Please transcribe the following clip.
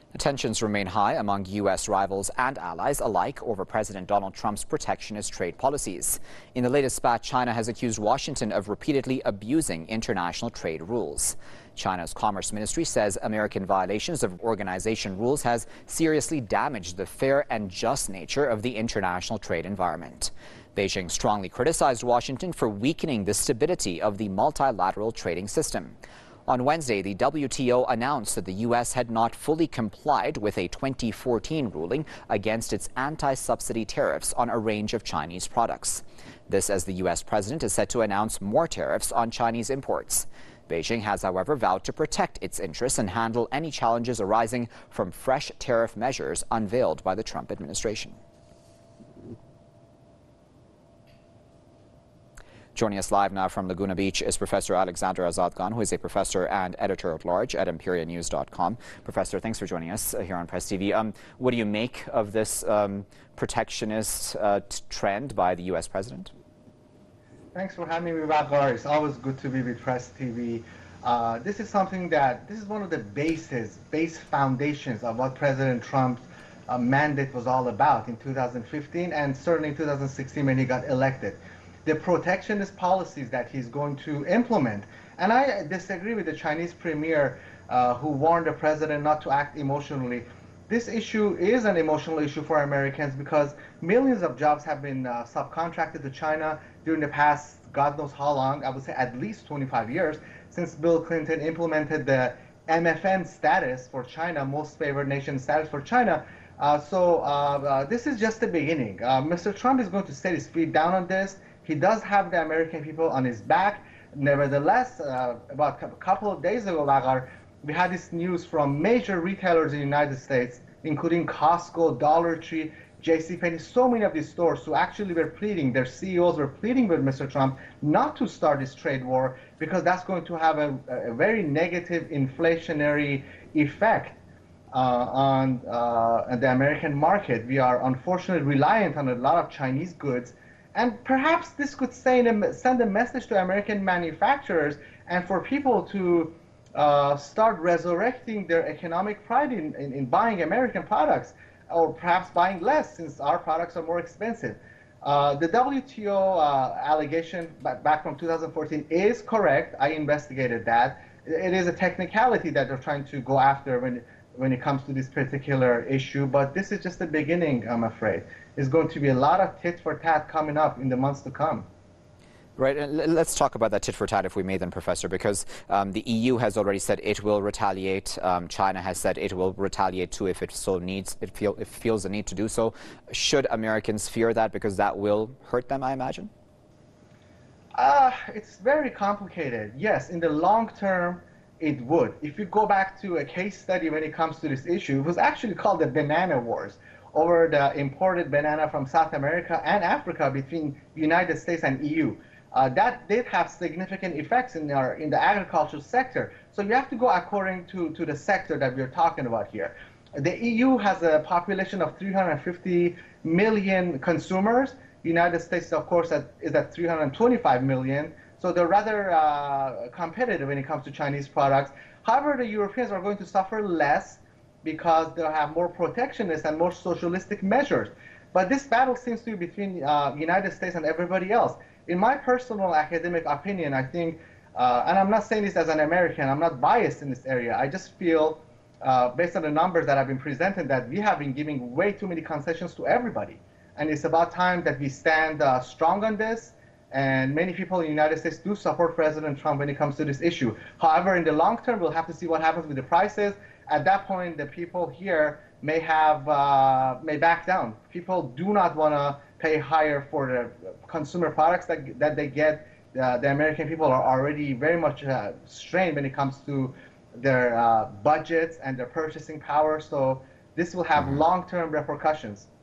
Tensions remain high among U.S. rivals and allies alike over President Donald Trump's protectionist trade policies. In the latest spat, China has accused Washington of repeatedly abusing international trade rules. China's Commerce Ministry says American violations of organization rules has seriously damaged the fair and just nature of the international trade environment. Beijing strongly criticized Washington for weakening the stability of the multilateral trading system. On Wednesday, the WTO announced that the U.S. had not fully complied with a 2014 ruling against its anti-subsidy tariffs on a range of Chinese products. This as the U.S. president is set to announce more tariffs on Chinese imports. Beijing has, however, vowed to protect its interests and handle any challenges arising from fresh tariff measures unveiled by the Trump administration. Joining us live now from Laguna Beach is Professor Alexander Azadgan, who is a professor and editor-at-large at EmpiriaNews.com. Professor, thanks for joining us here on Press TV. What do you make of this protectionist trend by the U.S. president? Thanks for having me back, Gar. It's always good to be with Press TV. This is one of the base foundations of what President Trump's mandate was all about in 2015 and certainly in 2016 when he got elected. The protectionist policies that he's going to implement. And I disagree with the Chinese premier who warned the president not to act emotionally. This issue is an emotional issue for Americans because millions of jobs have been subcontracted to China during the past, God knows how long, I would say at least 25 years, since Bill Clinton implemented the MFN status for China, most favored nation status for China. This is just the beginning. Mr. Trump is going to set his feet down on this. He does have the American people on his back. Nevertheless, about a couple of days ago, Lagar, we had this news from major retailers in the United States, including Costco, Dollar Tree, JCPenney, so many of these stores who actually were pleading, their CEOs were pleading with Mr. Trump not to start this trade war because that's going to have a very negative inflationary effect on the American market. We are unfortunately reliant on a lot of Chinese goods. And perhaps this could send a message to American manufacturers and for people to start resurrecting their economic pride in buying American products, or perhaps buying less since our products are more expensive. The WTO allegation back from 2014 is correct. I investigated that. It is a technicality that they're trying to go after when it comes to this particular issue, but this is just the beginning, I'm afraid. There's going to be a lot of tit for tat coming up in the months to come. Right, and let's talk about that tit for tat if we may then, Professor, because the EU has already said it will retaliate. China has said it will retaliate too if it so needs, it feels the need to do so. Should Americans fear that because that will hurt them, I imagine? It's very complicated. Yes, in the long term, it would. If you go back to a case study when it comes to this issue, it was actually called the Banana Wars over the imported banana from South America and Africa between the United States and EU. That did have significant effects in the agricultural sector. So you have to go according to the sector that we're talking about here. The EU has a population of 350 million consumers. The United States, of course, is at 325 million. So they're rather competitive when it comes to Chinese products. However, the Europeans are going to suffer less because they'll have more protectionist and more socialistic measures. But this battle seems to be between the United States and everybody else. In my personal academic opinion, I think, and I'm not saying this as an American, I'm not biased in this area, I just feel, based on the numbers that have been presented, that we have been giving way too many concessions to everybody. And it's about time that we stand strong on this. And many people in the United States do support President Trump when it comes to this issue. However, in the long term, we'll have to see what happens with the prices. At that point, the people here may back down. People do not want to pay higher for the consumer products that they get. The American people are already very much strained when it comes to their budgets and their purchasing power. So this will have long-term repercussions.